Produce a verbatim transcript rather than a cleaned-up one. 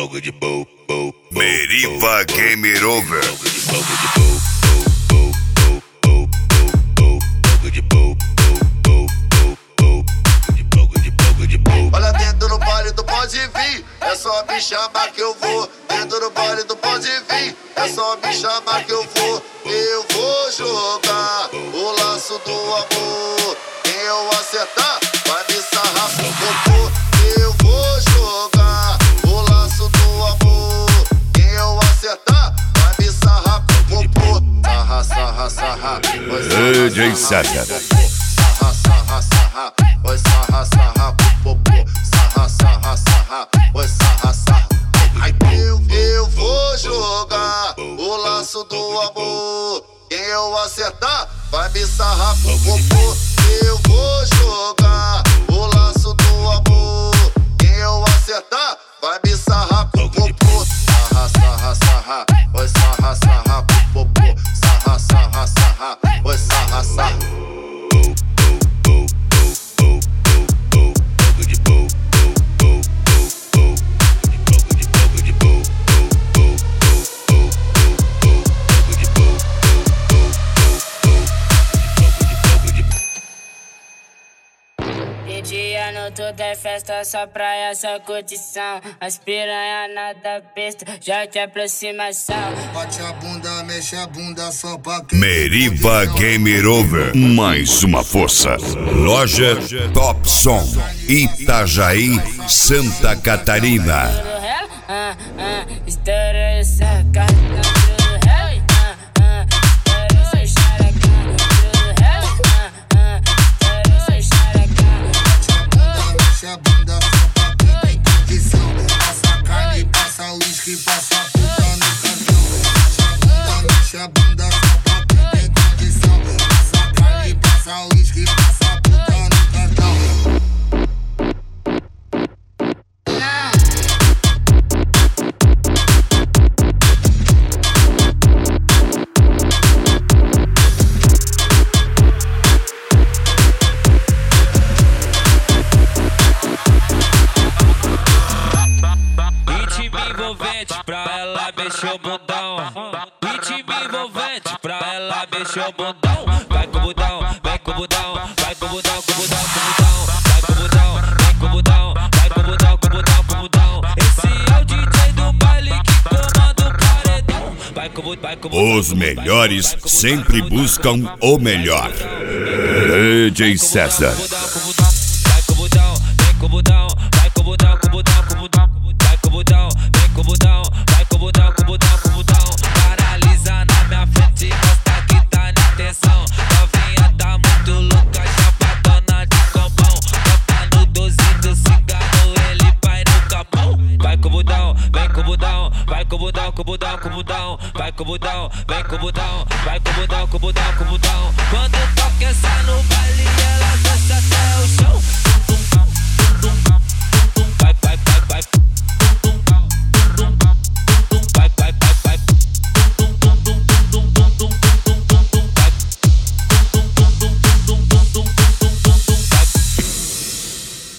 Meriva Game Over. Olha, dentro do baile do pode vir, é só me chamar que eu vou. Dentro do baile do pode vir, é só me chamar que eu vou. Eu vou jogar o laço do amor. Quem eu acertar vai me sarrar pro popô. Eu vou jogar o laço do amor. Quem eu acertar vai me sarrar pro popô. Sarra, sarra, sarra, D J César. Sarra, sarra, sarra, vai sarra, sarra pro popô. Sarra, sarra, sarra, vai sarra, sarra. Eu, eu vou jogar o laço do amor. Quem eu acertar vai me sarrar pro popô. Eu vou jogar o laço do amor. Quem eu acertar vai me sarrar pro popô. Sarra, sarra, sarra, vai sarra, sarra pro popô. Sarra, sarra, sarra, vai sarra, sarra. De dia no tudo é festa, só pra essa curtição. As piranha nada besta, já que aproximação. Bate a bunda, mexe a bunda só pra quem. Meriva Game Over. Mais uma força. Loja Top Som, Itajaí, Santa Catarina. Ah, ah, estoura essa carta. A bunda só pra quem tem condição. Passa carne, passa uísque, passa puta no cartão. Mexe a bunda, mexe a bunda só pra quem tem condição. Passa carne, passa uísque, passa puta no cartão. Pra ela mexer o bundão, ritmo envolvente. Pra ela mexer o bundão. Vai com o bundão, vai com o bundão, vai com o bundão, com o bundão, com o bundão. Vai com o bundão, vai com o bundão, vai com o bundão, com o bundão, com o bundão. Esse é o D J do baile que comanda o paredão. Vai com o bundão, vai com o bundão. Os melhores sempre buscam o melhor. D J César. Vai com o bundão, vem com o bundão, vai com o bundão, com o bundão, com o bundão. Vai com o bundão, vem com o bundão. Vai com o bundão, com o bundão, com o bundão. Paralisa na minha frente, mostra que tá na intenção. Novinha tá muito louca, chapadona de combão. Bota no doze do cigarro, ele vai no capão. Vai com o bundão, vem com o bundão. Vai com o bundão, com o bundão, com o bundão. Vai com o bundão, vem com o bundão. Vai com o bundão, com o bundão, com o bundão. Quando toca essa no baile, ela dança até o chão. Tum, tum, tum, tum, tum.